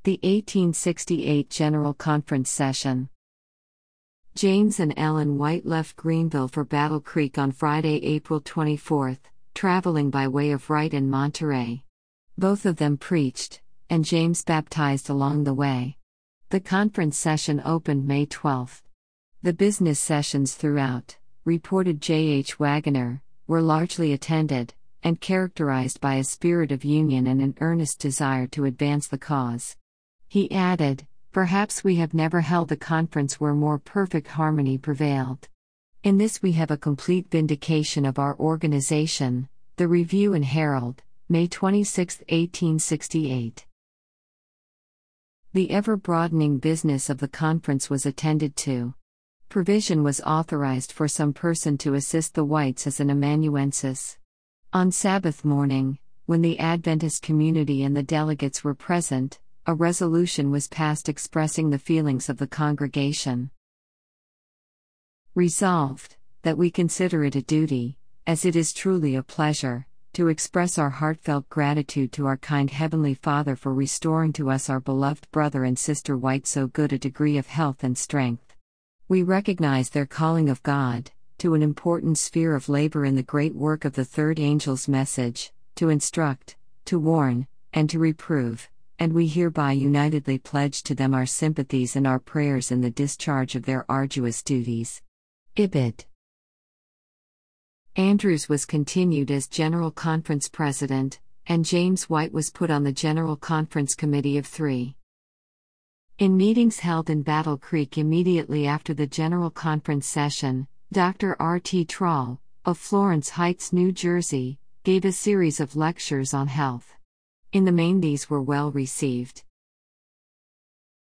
The 1868 General Conference Session. James and Ellen White left Greenville for Battle Creek on Friday, April 24, traveling by way of Wright and Monterey. Both of them preached, and James baptized along the way. The conference session opened May 12. The business sessions throughout, reported J.H. Wagoner, were largely attended, and characterized by a spirit of union and an earnest desire to advance the cause. He added, "Perhaps we have never held a conference where more perfect harmony prevailed. In this we have a complete vindication of our organization." The Review and Herald, May 26, 1868. The ever-broadening business of the conference was attended to. Provision was authorized for some person to assist the whites as an amanuensis. On Sabbath morning, when the Adventist community and the delegates were present, a resolution was passed expressing the feelings of the congregation. Resolved, that we consider it a duty, as it is truly a pleasure, to express our heartfelt gratitude to our kind Heavenly Father for restoring to us our beloved brother and sister White so good a degree of health and strength. We recognize their calling of God, to an important sphere of labor in the great work of the third angel's message, to instruct, to warn, and to reprove, and we hereby unitedly pledge to them our sympathies and our prayers in the discharge of their arduous duties. Ibid. Andrews was continued as General Conference President, and James White was put on the General Conference Committee of Three. In meetings held in Battle Creek immediately after the General Conference session, Dr. R.T. Trall, of Florence Heights, New Jersey, gave a series of lectures on health. In the main these were well received.